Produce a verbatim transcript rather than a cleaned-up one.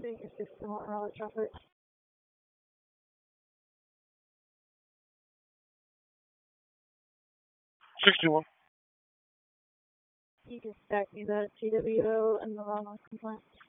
checking your system on road traffic. sixty-one. You can stack me that T W O and the wrong complaint.